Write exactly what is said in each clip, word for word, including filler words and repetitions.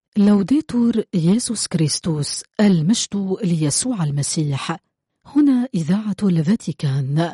لوديتور يسوع كريستوس، المجد ليسوع المسيح. هنا إذاعة الفاتيكان.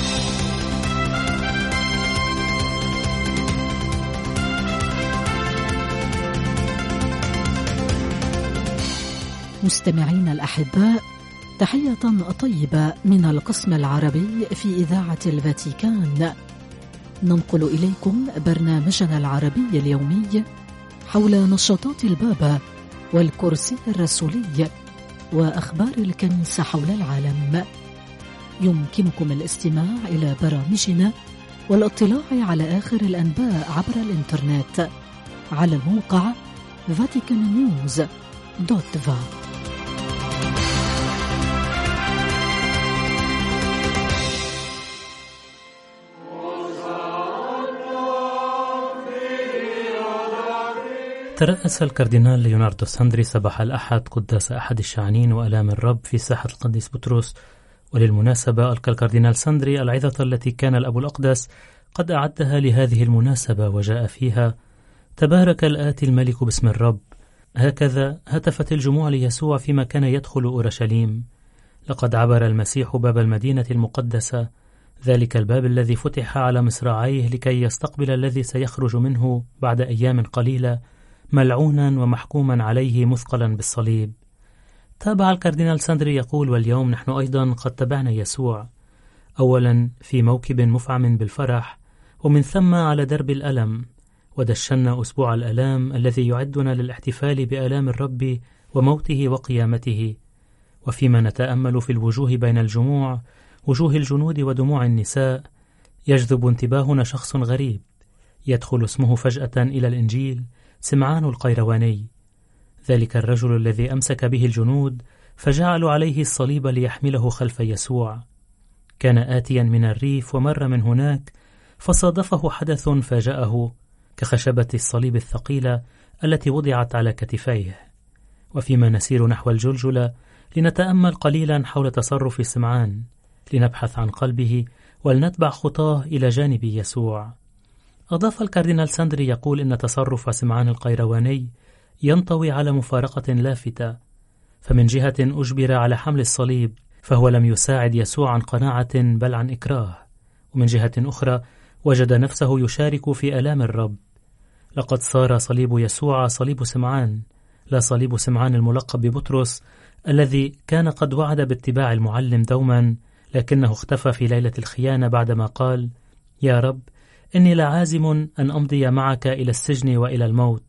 مستمعين الأحباء، تحية طيبة من القسم العربي في إذاعة الفاتيكان. ننقل إليكم برنامجنا العربي اليومي حول نشاطات البابا والكرسي الرسولي وأخبار الكنيسة حول العالم. يمكنكم الاستماع إلى برامجنا والاطلاع على آخر الأنباء عبر الإنترنت على الموقع فاتيكان نيوز دوت فا. ترأس الكاردينال ليوناردو ساندري صباح الأحد قداس أحد الشعنين وألام الرب في ساحة القديس بطرس. وللمناسبة ألقى الكاردينال ساندري العظة التي كان الأب الأقدس قد أعدها لهذه المناسبة، وجاء فيها: تبارك الآتي الملك باسم الرب. هكذا هتفت الجموع ليسوع فيما كان يدخل أورشليم. لقد عبر المسيح باب المدينة المقدسة، ذلك الباب الذي فتح على مصراعيه لكي يستقبل الذي سيخرج منه بعد أيام قليلة ملعونا ومحكوما عليه مثقلا بالصليب. تابع الكاردينال ساندري يقول: واليوم نحن أيضا قد تبعنا يسوع، أولا في موكب مفعم بالفرح، ومن ثم على درب الألم، ودشنا أسبوع الألام الذي يعدنا للاحتفال بآلام الرب وموته وقيامته. وفيما نتأمل في الوجوه بين الجموع، وجوه الجنود ودموع النساء، يجذب انتباهنا شخص غريب يدخل اسمه فجأة إلى الإنجيل: سمعان القيرواني، ذلك الرجل الذي أمسك به الجنود فجعلوا عليه الصليب ليحمله خلف يسوع. كان آتيا من الريف ومر من هناك، فصادفه حدث فاجأه كخشبة الصليب الثقيلة التي وضعت على كتفيه. وفيما نسير نحو الجلجلة لنتأمل قليلا حول تصرف سمعان، لنبحث عن قلبه ولنتبع خطاه إلى جانب يسوع. أضاف الكاردينال ساندري يقول إن تصرف سمعان القيرواني ينطوي على مفارقة لافتة، فمن جهة أجبر على حمل الصليب فهو لم يساعد يسوع عن قناعة بل عن إكراه، ومن جهة أخرى وجد نفسه يشارك في آلام الرب. لقد صار صليب يسوع صليب سمعان، لا صليب سمعان الملقب ببطرس الذي كان قد وعد باتباع المعلم دوما، لكنه اختفى في ليلة الخيانة بعدما قال: يا رب إني لعازم أن أمضي معك إلى السجن وإلى الموت.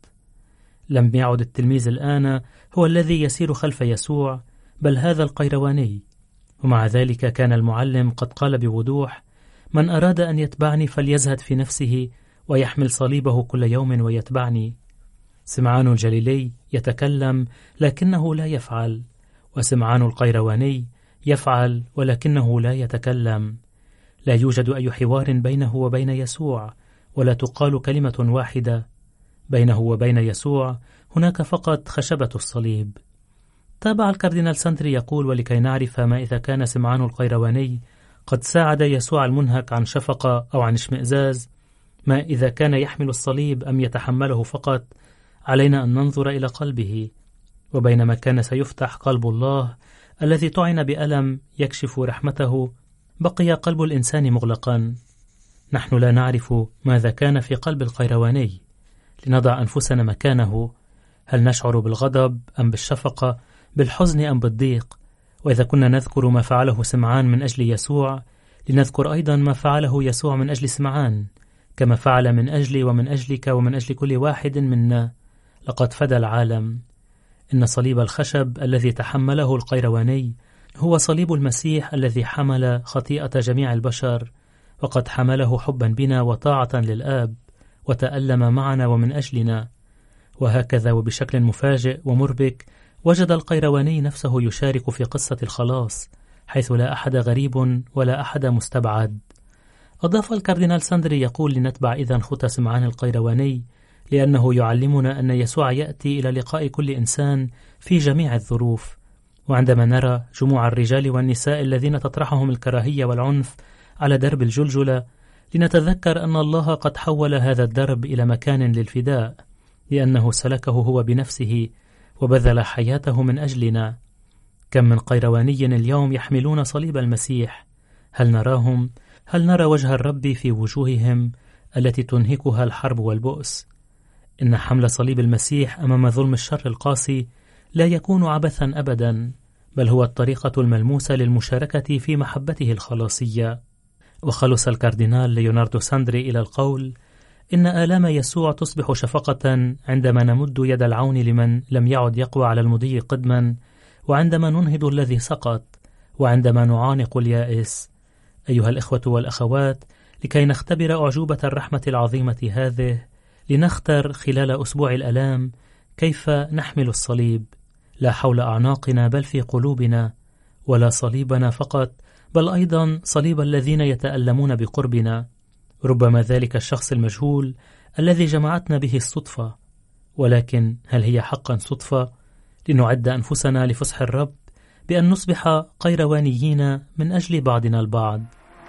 لم يعد التلميذ الآن هو الذي يسير خلف يسوع، بل هذا القيرواني. ومع ذلك كان المعلم قد قال بوضوح: من أراد أن يتبعني فليزهد في نفسه ويحمل صليبه كل يوم ويتبعني. سمعان الجليلي يتكلم لكنه لا يفعل، وسمعان القيرواني يفعل ولكنه لا يتكلم. لا يوجد أي حوار بينه وبين يسوع، ولا تقال كلمة واحدة. بينه وبين يسوع هناك فقط خشبة الصليب. تابع الكاردينال ساندري يقول: ولكي نعرف ما إذا كان سمعان القيرواني قد ساعد يسوع المنهك عن شفقة أو عن اشمئزاز، ما إذا كان يحمل الصليب أم يتحمله فقط، علينا أن ننظر إلى قلبه. وبينما كان سيفتح قلب الله الذي طعن بألم يكشف رحمته، بقي قلب الإنسان مغلقا. نحن لا نعرف ماذا كان في قلب القيرواني. لنضع أنفسنا مكانه، هل نشعر بالغضب أم بالشفقة، بالحزن أم بالضيق؟ وإذا كنا نذكر ما فعله سمعان من أجل يسوع، لنذكر أيضا ما فعله يسوع من أجل سمعان، كما فعل من أجلي ومن أجلك ومن أجل كل واحد منا. لقد فدى العالم. إن صليب الخشب الذي تحمله القيرواني هو صليب المسيح الذي حمل خطيئة جميع البشر، وقد حمله حبا بنا وطاعة للآب، وتألم معنا ومن أجلنا. وهكذا وبشكل مفاجئ ومربك وجد القيرواني نفسه يشارك في قصة الخلاص، حيث لا أحد غريب ولا أحد مستبعد. أضاف الكاردينال ساندري يقول: لنتبع إذن خطى سمعان القيرواني، لأنه يعلمنا أن يسوع يأتي إلى لقاء كل إنسان في جميع الظروف. وعندما نرى جموع الرجال والنساء الذين تطرحهم الكراهية والعنف على درب الجلجلة، لنتذكر أن الله قد حول هذا الدرب إلى مكان للفداء، لأنه سلكه هو بنفسه وبذل حياته من أجلنا. كم من قيرواني اليوم يحملون صليب المسيح، هل نراهم؟ هل نرى وجه الرب في وجوههم التي تنهكها الحرب والبؤس؟ إن حمل صليب المسيح أمام ظلم الشر القاسي لا يكون عبثا أبدا، بل هو الطريقة الملموسة للمشاركة في محبته الخلاصية. وخلص الكاردينال ليوناردو ساندري إلى القول: إن آلام يسوع تصبح شفقة عندما نمد يد العون لمن لم يعد يقوى على المضي قدما، وعندما ننهض الذي سقط، وعندما نعانق اليائس. أيها الإخوة والأخوات، لكي نختبر أعجوبة الرحمة العظيمة هذه، لنختر خلال أسبوع الآلام كيف نحمل الصليب، لا حول أعناقنا بل في قلوبنا، ولا صليبنا فقط بل أيضا صليب الذين يتألمون بقربنا، ربما ذلك الشخص المجهول الذي جمعتنا به الصدفة. ولكن هل هي حقا صدفة؟ لنعد أنفسنا لفسح الرب بأن نصبح قيروانيين من أجل بعضنا البعض.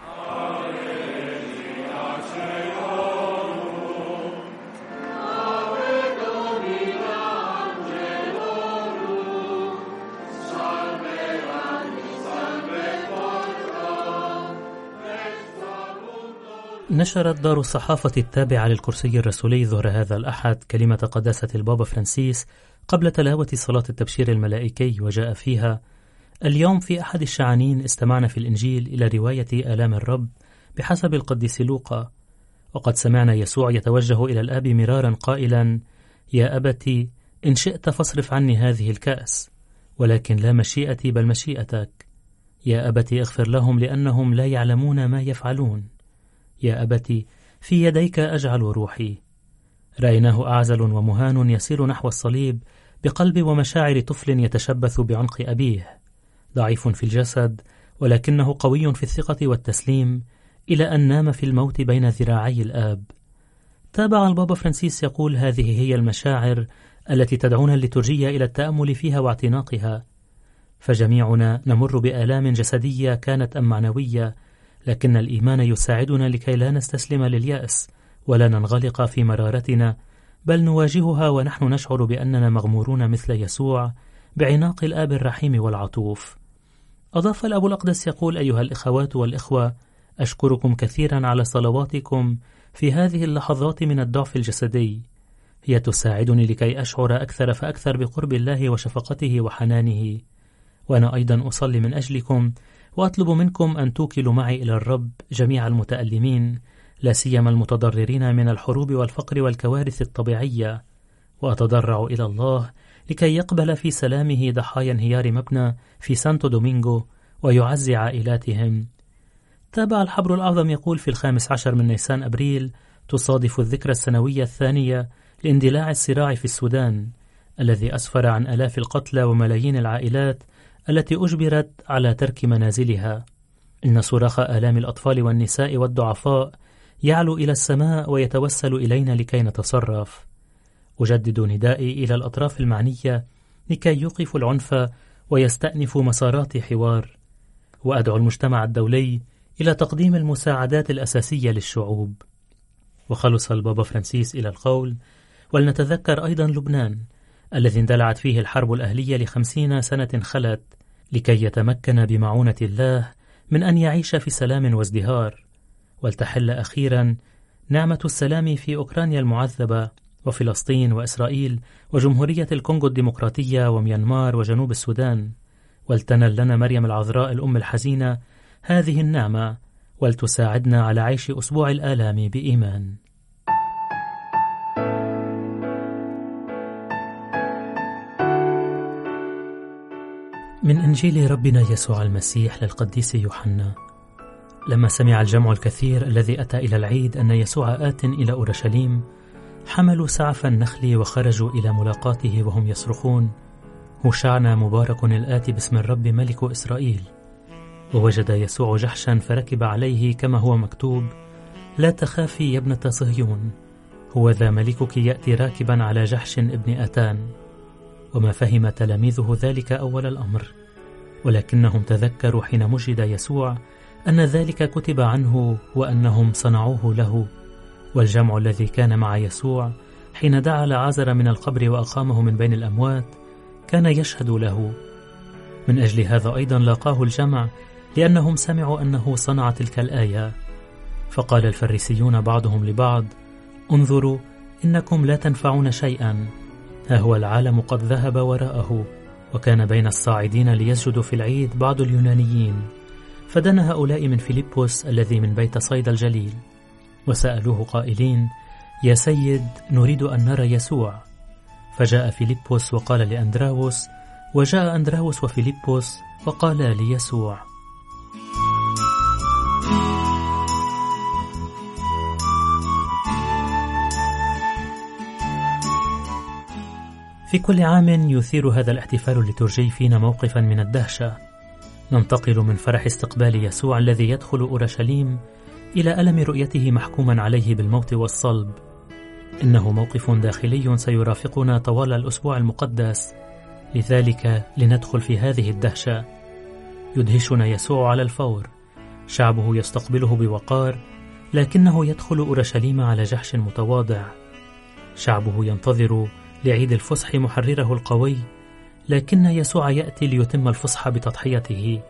نشرت دار الصحافة التابعة للكرسي الرسولي ظهر هذا الأحد كلمة قداسة البابا فرانسيس قبل تلاوة صلاة التبشير الملائكي، وجاء فيها: اليوم في أحد الشعانين استمعنا في الإنجيل إلى رواية آلام الرب بحسب القديس لوقا، وقد سمعنا يسوع يتوجه إلى الآب مرارا قائلا: يا أبتي إن شئت فاصرف عني هذه الكأس، ولكن لا مشيئتي بل مشيئتك. يا أبتي اغفر لهم لأنهم لا يعلمون ما يفعلون. يا أبتي في يديك أجعل روحي. رأيناه أعزل ومهان يسير نحو الصليب بقلب ومشاعر طفل يتشبث بعنق أبيه، ضعيف في الجسد ولكنه قوي في الثقة والتسليم، إلى أن نام في الموت بين ذراعي الآب. تابع البابا فرانسيس يقول: هذه هي المشاعر التي تدعونا الليتورجية إلى التأمل فيها واعتناقها، فجميعنا نمر بآلام جسدية كانت أم معنوية، لكن الإيمان يساعدنا لكي لا نستسلم لليأس ولا ننغلق في مرارتنا، بل نواجهها ونحن نشعر بأننا مغمورون مثل يسوع بعناق الآب الرحيم والعطوف. أضاف الأب الأقدس يقول: أيها الإخوات والإخوة، أشكركم كثيرا على صلواتكم في هذه اللحظات من الضعف الجسدي، هي تساعدني لكي أشعر أكثر فأكثر بقرب الله وشفقته وحنانه. وأنا أيضا أصلي من أجلكم وأطلب منكم أن توكلوا معي إلى الرب جميع المتألمين، لا سيما المتضررين من الحروب والفقر والكوارث الطبيعية، وأتضرع إلى الله لكي يقبل في سلامه ضحايا انهيار مبنى في سانتو دومينغو ويعزي عائلاتهم. تابع الحبر الأعظم يقول: في الخامس عشر من نيسان أبريل تصادف الذكرى السنوية الثانية لاندلاع الصراع في السودان، الذي أسفر عن آلاف القتلى وملايين العائلات التي أجبرت على ترك منازلها. إن صراخ آلام الأطفال والنساء والضعفاء يعلو إلى السماء ويتوسل إلينا لكي نتصرف. أجدد ندائي إلى الأطراف المعنية لكي يوقفوا العنف ويستأنفوا مسارات حوار، وأدعو المجتمع الدولي إلى تقديم المساعدات الأساسية للشعوب. وخلص البابا فرانسيس إلى القول: ولنتذكر أيضا لبنان الذي اندلعت فيه الحرب الأهلية لخمسين سنة خلت، لكي يتمكن بمعونة الله من أن يعيش في سلام وازدهار، ولتحل أخيرا نعمة السلام في أوكرانيا المعذبة وفلسطين وإسرائيل وجمهورية الكونغو الديمقراطية وميانمار وجنوب السودان، ولتنل لنا مريم العذراء الأم الحزينة هذه النعمة، ولتساعدنا على عيش أسبوع الآلام بإيمان. من إنجيل ربنا يسوع المسيح للقديس يوحنا. لما سمع الجمع الكثير الذي أتى إلى العيد أن يسوع آت إلى أورشليم، حملوا سعف النخل وخرجوا إلى ملاقاته وهم يصرخون: هوشعنا مبارك الآتي باسم الرب ملك إسرائيل. ووجد يسوع جحشا فركب عليه كما هو مكتوب: لا تخافي يا ابنة صهيون، هو ذا ملكك يأتي راكبا على جحش ابن آتان. وما فهم تلاميذه ذلك أول الأمر، ولكنهم تذكروا حين مجد يسوع أن ذلك كتب عنه وأنهم صنعوه له. والجمع الذي كان مع يسوع حين دعا لعازر من القبر وأقامه من بين الأموات كان يشهد له. من أجل هذا أيضا لاقاه الجمع، لأنهم سمعوا أنه صنع تلك الآية. فقال الفريسيون بعضهم لبعض: انظروا، إنكم لا تنفعون شيئا، ها هو العالم قد ذهب وراءه. وكان بين الصاعدين ليسجدوا في العيد بعض اليونانيين، فدنا هؤلاء من فيلبس الذي من بيت صيدا الجليل، وسألوه قائلين: يا سيد، نريد أن نرى يسوع. فجاء فيلبس وقال لأندراوس، وجاء أندراوس وفيلبس وقالا ليسوع. في كل عام يثير هذا الاحتفال الليتورجي فينا موقفا من الدهشة. ننتقل من فرح استقبال يسوع الذي يدخل أورشليم إلى ألم رؤيته محكوما عليه بالموت والصلب. إنه موقف داخلي سيرافقنا طوال الأسبوع المقدس، لذلك لندخل في هذه الدهشة. يدهشنا يسوع على الفور، شعبه يستقبله بوقار، لكنه يدخل أورشليم على جحش متواضع. شعبه ينتظر لعيد الفصح محرره القوي، لكن يسوع يأتي ليتم الفصح بتضحيته.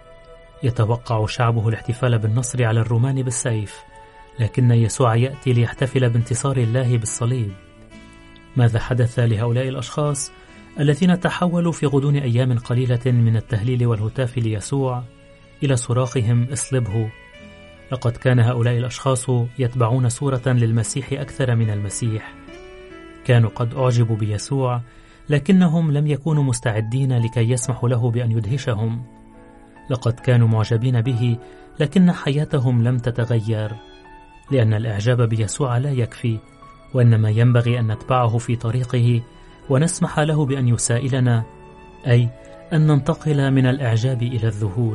يتوقع شعبه الاحتفال بالنصر على الرومان بالسيف، لكن يسوع يأتي ليحتفل بانتصار الله بالصليب. ماذا حدث لهؤلاء الأشخاص الذين تحولوا في غضون أيام قليلة من التهليل والهتاف ليسوع إلى صراخهم اصلبه؟ لقد كان هؤلاء الأشخاص يتبعون صورة للمسيح أكثر من المسيح. كانوا قد أعجبوا بيسوع، لكنهم لم يكونوا مستعدين لكي يسمحوا له بأن يدهشهم. لقد كانوا معجبين به، لكن حياتهم لم تتغير، لأن الإعجاب بيسوع لا يكفي، وإنما ينبغي أن نتبعه في طريقه ونسمح له بأن يسائلنا، أي أن ننتقل من الإعجاب إلى الذهول.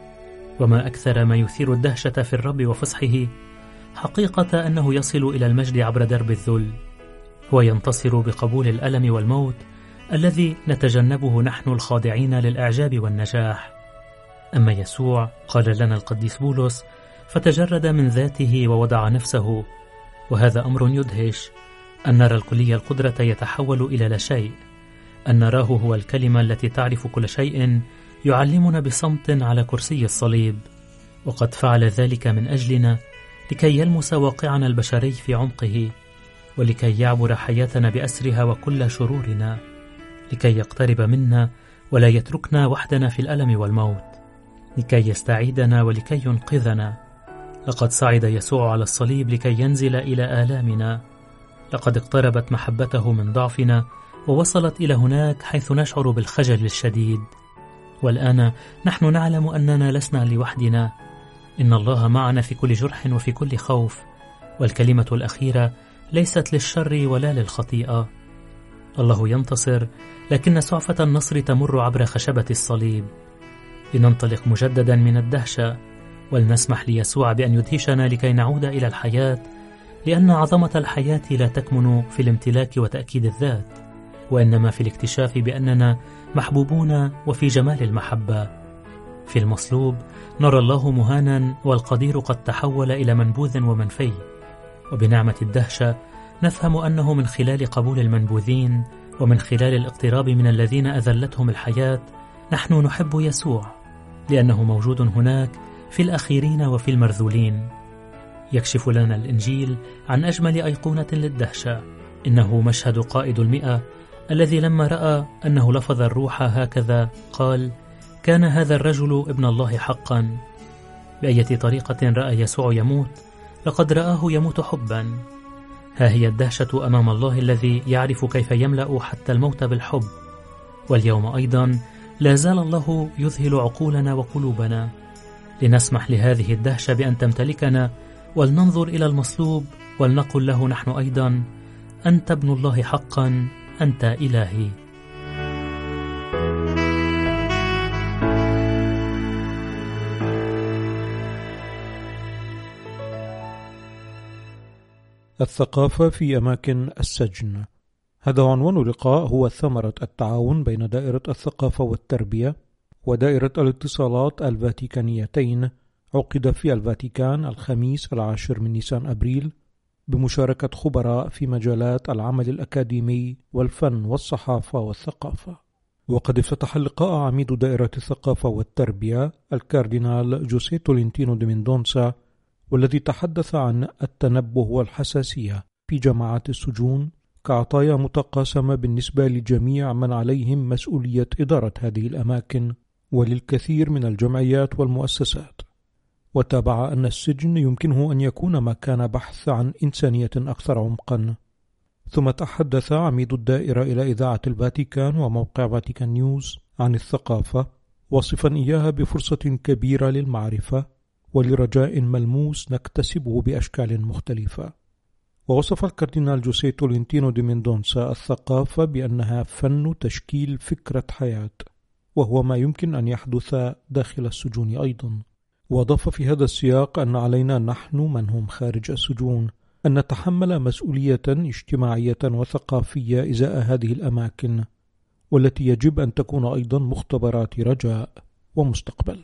وما أكثر ما يثير الدهشة في الرب وفصحه حقيقة أنه يصل إلى المجد عبر درب الذل. هو ينتصر بقبول الألم والموت الذي نتجنبه نحن الخاضعين للإعجاب والنجاح. أما يسوع، قال لنا القديس بولس، فتجرد من ذاته ووضع نفسه. وهذا أمر يدهش، أن نرى الكلية القدرة يتحول إلى لا شيء، أن نراه هو الكلمة التي تعرف كل شيء يعلمنا بصمت على كرسي الصليب، وقد فعل ذلك من أجلنا لكي يلمس واقعنا البشري في عمقه، ولكي يعبر حياتنا بأسرها وكل شرورنا، لكي يقترب منا ولا يتركنا وحدنا في الألم والموت، لكي يستعيدنا ولكي ينقذنا. لقد صعد يسوع على الصليب لكي ينزل إلى آلامنا. لقد اقتربت محبته من ضعفنا ووصلت إلى هناك حيث نشعر بالخجل الشديد. والآن نحن نعلم أننا لسنا لوحدنا، إن الله معنا في كل جرح وفي كل خوف، والكلمة الأخيرة ليست للشر ولا للخطيئة. الله ينتصر، لكن سعفة النصر تمر عبر خشبة الصليب. لننطلق مجددا من الدهشة، ولنسمح ليسوع بأن يدهشنا لكي نعود إلى الحياة، لأن عظمة الحياة لا تكمن في الامتلاك وتأكيد الذات، وإنما في الاكتشاف بأننا محبوبون وفي جمال المحبة. في المصلوب نرى الله مهانا والقدير قد تحول إلى منبوذ ومنفي، وبنعمة الدهشة نفهم أنه من خلال قبول المنبوذين ومن خلال الاقتراب من الذين أذلتهم الحياة نحن نحب يسوع، لأنه موجود هناك في الأخيرين وفي المرذولين. يكشف لنا الإنجيل عن أجمل أيقونة للدهشة، إنه مشهد قائد المئة الذي لما رأى أنه لفظ الروح هكذا قال: كان هذا الرجل ابن الله حقا. بأية طريقة رأى يسوع يموت؟ لقد رآه يموت حبا. ها هي الدهشة أمام الله الذي يعرف كيف يملأ حتى الموت بالحب. واليوم أيضا لا زال الله يذهل عقولنا وقلوبنا، لنسمح لهذه الدهشة بأن تمتلكنا، ولننظر إلى المصلوب ولنقل له نحن أيضا: أنت ابن الله حقا، أنت إلهي. الثقافة في أماكن السجن. هذا عنوان لقاء هو ثمرة التعاون بين دائرة الثقافة والتربية ودائرة الاتصالات الفاتيكانيتين، عقد في الفاتيكان الخميس العاشر من نيسان أبريل بمشاركة خبراء في مجالات العمل الأكاديمي والفن والصحافة والثقافة. وقد افتتح اللقاء عميد دائرة الثقافة والتربية الكاردينال جوسيه تولنتينو دي ميندونسا، والذي تحدث عن التنبه والحساسية في جماعات السجون كعطايا متقاسمة بالنسبة لجميع من عليهم مسؤولية إدارة هذه الأماكن وللكثير من الجمعيات والمؤسسات. وتابع أن السجن يمكنه أن يكون مكان بحث عن إنسانية أكثر عمقا. ثم تحدث عميد الدائرة إلى إذاعة الفاتيكان وموقع فاتيكان نيوز عن الثقافة، وصفا إياها بفرصة كبيرة للمعرفة ولرجاء ملموس نكتسبه بأشكال مختلفة. ووصف الكاردينال جوسيه تولنتينو دي ميندونسا الثقافة بأنها فن تشكيل فكرة حياة، وهو ما يمكن أن يحدث داخل السجون أيضا. وأضاف في هذا السياق أن علينا نحن من هم خارج السجون أن نتحمل مسؤولية اجتماعية وثقافية إزاء هذه الأماكن، والتي يجب أن تكون أيضا مختبرات رجاء ومستقبل.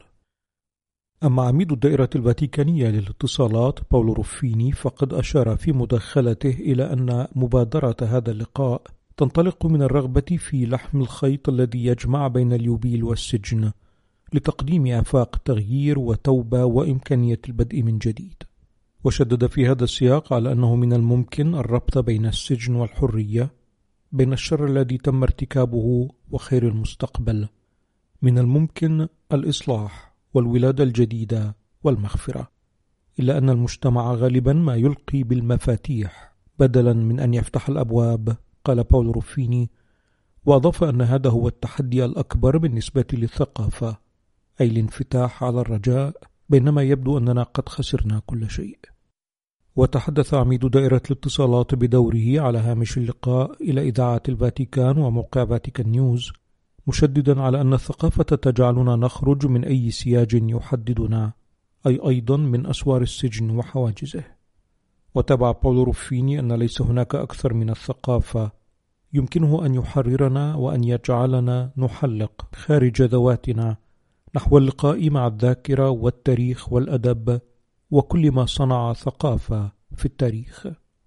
أما عميد الدائرة الفاتيكانية للاتصالات باولو روفيني فقد أشار في مداخلته إلى أن مبادرة هذا اللقاء تنطلق من الرغبة في لحم الخيط الذي يجمع بين اليوبيل والسجن لتقديم آفاق تغيير وتوبة وإمكانية البدء من جديد. وشدد في هذا السياق على أنه من الممكن الربط بين السجن والحرية، بين الشر الذي تم ارتكابه وخير المستقبل، من الممكن الإصلاح والولادة الجديدة والمغفرة، إلا أن المجتمع غالبا ما يلقي بالمفاتيح بدلا من أن يفتح الأبواب، قال باولو روفيني. وأضاف أن هذا هو التحدي الأكبر بالنسبة للثقافة، أي الانفتاح على الرجاء، بينما يبدو أننا قد خسرنا كل شيء. وتحدث عميد دائرة الاتصالات بدوره على هامش اللقاء إلى إذاعة الفاتيكان وموقع فاتيكان نيوز، مشددا على أن الثقافة تجعلنا نخرج من أي سياج يحددنا، أي أيضا من أسوار السجن وحواجزه. وتابع باولو روفيني أن ليس هناك أكثر من الثقافة يمكنه أن يحررنا وأن يجعلنا نحلق خارج ذواتنا نحو اللقاء مع الذاكرة والتاريخ والأدب وكل ما صنع ثقافة في التاريخ.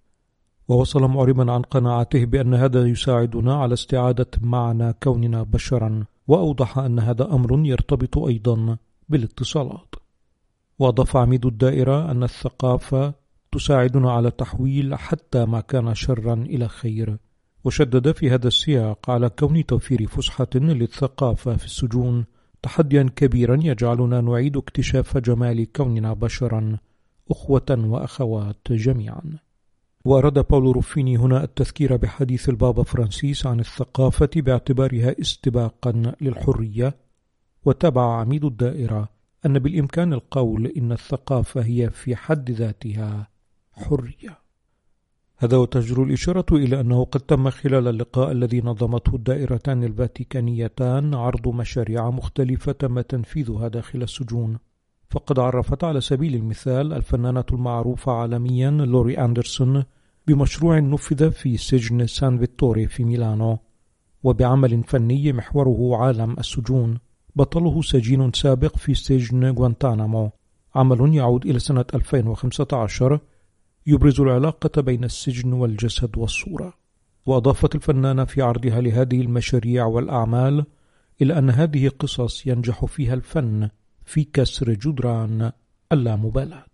ووصل معربا عن قناعته بأن هذا يساعدنا على استعادة معنى كوننا بشرا، وأوضح أن هذا أمر يرتبط أيضا بالاتصالات. وأضاف عميد الدائرة أن الثقافة تساعدنا على تحويل حتى ما كان شرا إلى خير، وشدد في هذا السياق على كون توفير فسحة للثقافة في السجون تحديا كبيرا يجعلنا نعيد اكتشاف جمال كوننا بشرا أخوة وأخوات جميعا. وأراد باولو روفيني هنا التذكير بحديث البابا فرانسيس عن الثقافة باعتبارها استباقا للحرية. وتابع عميد الدائرة أن بالإمكان القول إن الثقافة هي في حد ذاتها حرية. هذا وتجر الإشارة إلى أنه قد تم خلال اللقاء الذي نظمته الدائرتان الفاتيكانيتان عرض مشاريع مختلفة تم تنفيذها داخل السجون. فقد عرفت على سبيل المثال الفنانة المعروفة عالميا لوري أندرسون بمشروع نفذ في سجن سان فيتوري في ميلانو، وبعمل فني محوره عالم السجون بطله سجين سابق في سجن غوانتانامو، عمل يعود إلى سنة ألفين وخمسة عشر يبرز العلاقة بين السجن والجسد والصورة. وأضافت الفنانة في عرضها لهذه المشاريع والأعمال إلى أن هذه قصص ينجح فيها الفن في كسر جدران اللامبالاة.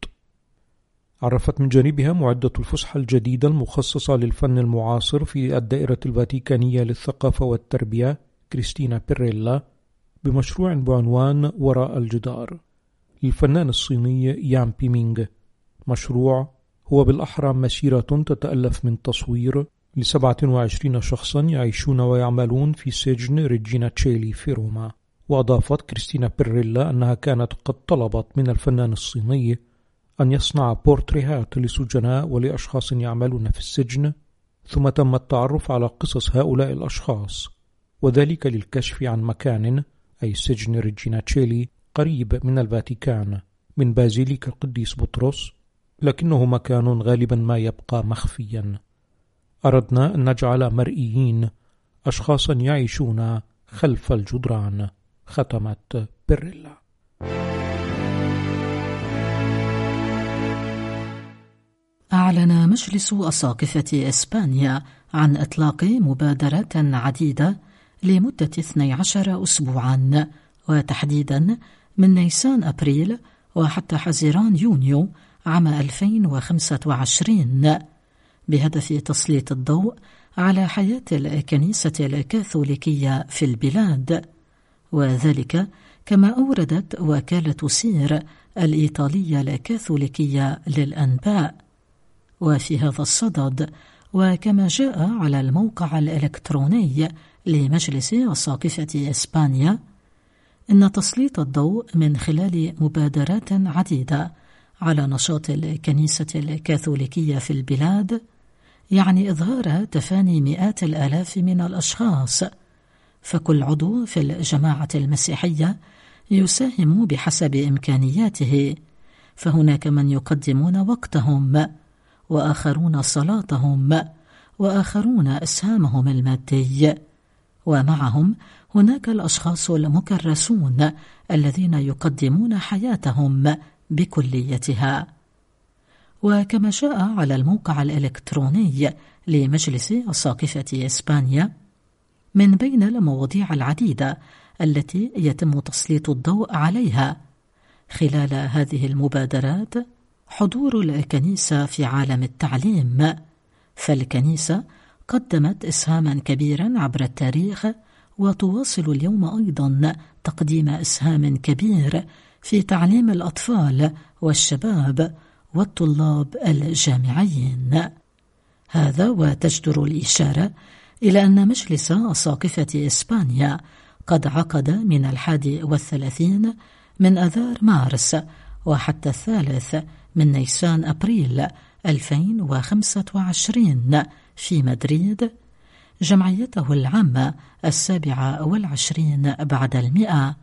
عرفت من جانبها معدة الفسحة الجديدة المخصصة للفن المعاصر في الدائرة الفاتيكانية للثقافة والتربية كريستينا بيريلا بمشروع بعنوان وراء الجدار للفنان الصيني يان بيمينغ. مشروع هو بالأحرى مسيرة تتألف من تصوير لسبعة وعشرين شخصا يعيشون ويعملون في سجن ريجينا تشيلي في روما. وأضافت كريستينا بيريلا أنها كانت قد طلبت من الفنان الصيني أن يصنع بورتريهات لسجناء ولأشخاص يعملون في السجن، ثم تم التعرف على قصص هؤلاء الأشخاص، وذلك للكشف عن مكان، أي سجن ريجينا تشيلي، قريب من الفاتيكان من بازيليكا القديس بطرس، لكنه مكان غالبا ما يبقى مخفيا. أردنا أن نجعل مرئيين أشخاصا يعيشون خلف الجدران، ختمت بيريلا. أعلى أعلن مجلس أساقفة إسبانيا عن إطلاق مبادرات عديدة لمدة اثني عشر أسبوعاً، وتحديداً من نيسان أبريل وحتى حزيران يونيو عام ألفين وخمسة وعشرين، بهدف تسليط الضوء على حياة الكنيسة الكاثوليكية في البلاد، وذلك كما أوردت وكالة سير الإيطالية الكاثوليكية للأنباء. وفي هذا الصدد، وكما جاء على الموقع الإلكتروني لمجلس أساقفة إسبانيا، إن تسليط الضوء من خلال مبادرات عديدة على نشاط الكنيسة الكاثوليكية في البلاد يعني إظهار تفاني مئات الآلاف من الأشخاص، فكل عضو في الجماعة المسيحية يساهم بحسب إمكانياته، فهناك من يقدمون وقتهم، وآخرون صلاتهم، وآخرون إسهامهم المادي، ومعهم هناك الأشخاص المكرسون الذين يقدمون حياتهم بكليتها. وكما جاء على الموقع الإلكتروني لمجلس أساقفة إسبانيا، من بين المواضيع العديدة التي يتم تسليط الضوء عليها خلال هذه المبادرات حضور الكنيسة في عالم التعليم، فالكنيسة قدمت إسهاما كبيرا عبر التاريخ، وتواصل اليوم أيضا تقديم إسهام كبير في تعليم الأطفال والشباب والطلاب الجامعيين. هذا وتجدر الإشارة إلى أن مجلس أساقفة إسبانيا قد عقد من الحادي والثلاثين من أذار مارس وحتى الثالث من نيسان أبريل ألفين وخمسة وعشرين في مدريد جمعيته العامة السابعة والعشرين بعد المئة.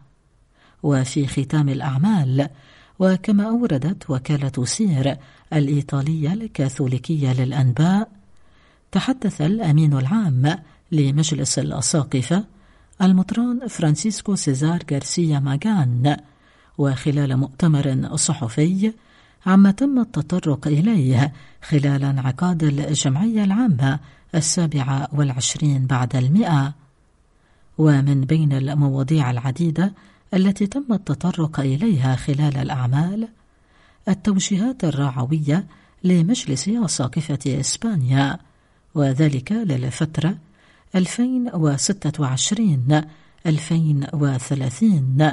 وفي ختام الأعمال، وكما أوردت وكالة سير الإيطالية الكاثوليكية للأنباء، تحدث الأمين العام لمجلس الأساقفة المطران فرانسيسكو سيزار غارسيا ماغان، وخلال مؤتمر صحفي عما تم التطرق إليه خلال انعقاد الجمعية العامة السابعة والعشرين بعد المئة. ومن بين المواضيع العديدة التي تم التطرق إليها خلال الأعمال التوجيهات الرعوية لمجلس أساقفة إسبانيا، وذلك للفترة ألفين وستة وعشرين ألفين وثلاثين.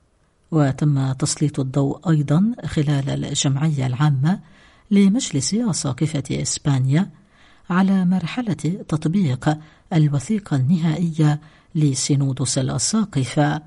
وتم تسليط الضوء أيضا خلال الجمعية العامة لمجلس أساقفة إسبانيا على مرحلة تطبيق الوثيقة النهائية لسينودوس الأساقفة.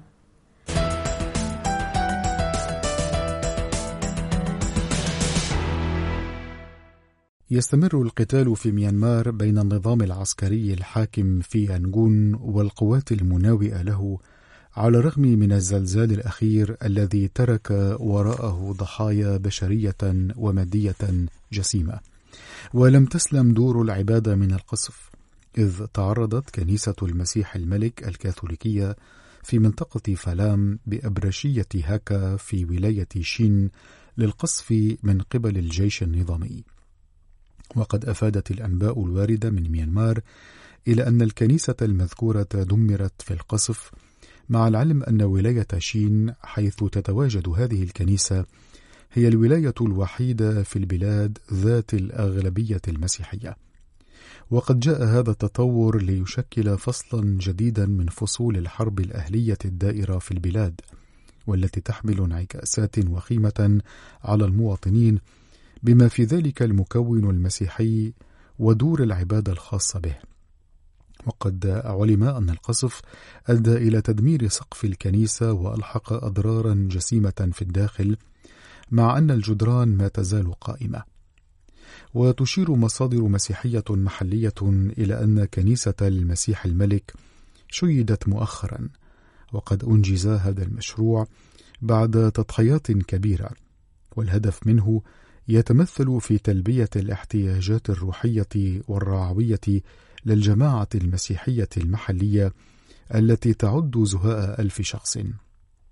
يستمر القتال في ميانمار بين النظام العسكري الحاكم في يانغون والقوات المناوئة له، على الرغم من الزلزال الأخير الذي ترك وراءه ضحايا بشرية ومادية جسيمة. ولم تسلم دور العبادة من القصف، إذ تعرضت كنيسة المسيح الملك الكاثوليكية في منطقة فلام بأبرشية هاكا في ولاية شين للقصف من قبل الجيش النظامي. وقد أفادت الأنباء الواردة من ميانمار إلى أن الكنيسة المذكورة دمرت في القصف، مع العلم أن ولاية شين حيث تتواجد هذه الكنيسة هي الولاية الوحيدة في البلاد ذات الأغلبية المسيحية. وقد جاء هذا التطور ليشكل فصلا جديدا من فصول الحرب الأهلية الدائرة في البلاد، والتي تحمل انعكاسات وخيمة على المواطنين، بما في ذلك المكون المسيحي ودور العبادة الخاصة به. وقد علم أن القصف أدى إلى تدمير سقف الكنيسة وألحق أضرارا جسيمة في الداخل، مع أن الجدران ما تزال قائمة. وتشير مصادر مسيحية محلية إلى أن كنيسة المسيح الملك شيدت مؤخرا، وقد أنجز هذا المشروع بعد تضحيات كبيرة، والهدف منه يتمثل في تلبية الاحتياجات الروحية والرعوية للجماعة المسيحية المحلية التي تعد زهاء ألف شخص.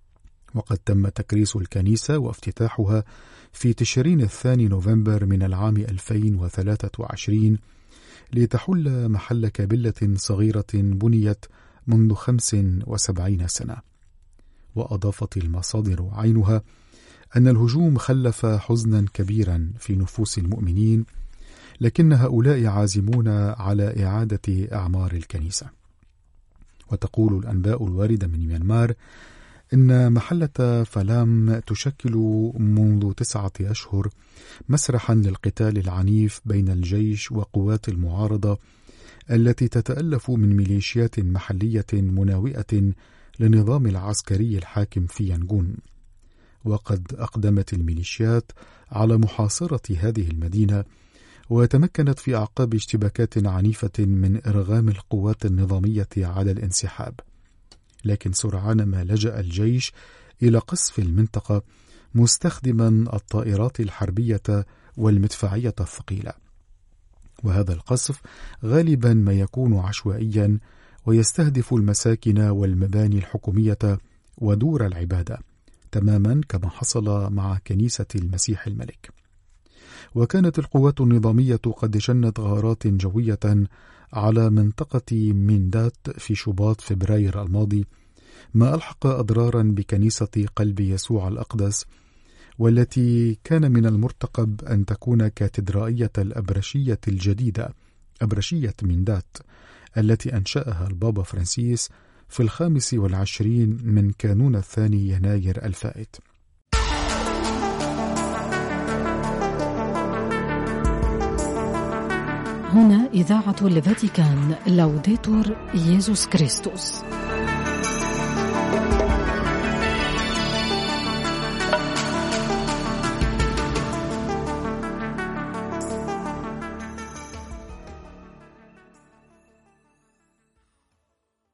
وقد تم تكريس الكنيسة وافتتاحها في تشرين الثاني نوفمبر من العام ألفين وثلاثة وعشرين لتحل محل كابلة صغيرة بنيت منذ خمس وسبعين سنة. وأضافت المصادر عينها أن الهجوم خلف حزنا كبيرا في نفوس المؤمنين، لكن هؤلاء عازمون على إعادة أعمار الكنيسة. وتقول الأنباء الواردة من ميانمار إن محلة فلام تشكل منذ تسعة أشهر مسرحا للقتال العنيف بين الجيش وقوات المعارضة التي تتألف من ميليشيات محلية مناوئة للنظام العسكري الحاكم في يانغون. وقد أقدمت الميليشيات على محاصرة هذه المدينة، وتمكنت في أعقاب اشتباكات عنيفة من إرغام القوات النظامية على الانسحاب، لكن سرعان ما لجأ الجيش إلى قصف المنطقة مستخدما الطائرات الحربية والمدفعية الثقيلة. وهذا القصف غالبا ما يكون عشوائيا ويستهدف المساكن والمباني الحكومية ودور العبادة، تماما كما حصل مع كنيسة المسيح الملك. وكانت القوات النظامية قد شنت غارات جوية على منطقة ميندات في شباط فبراير الماضي، ما ألحق أضرارا بكنيسة قلب يسوع الأقدس، والتي كان من المرتقب أن تكون كاتدرائية الأبرشية الجديدة، أبرشية ميندات، التي أنشأها البابا فرانسيس في الخامس والعشرين من كانون الثاني يناير الفائت. هنا إذاعة الفاتيكان، لوديتور ييسوس كريستوس.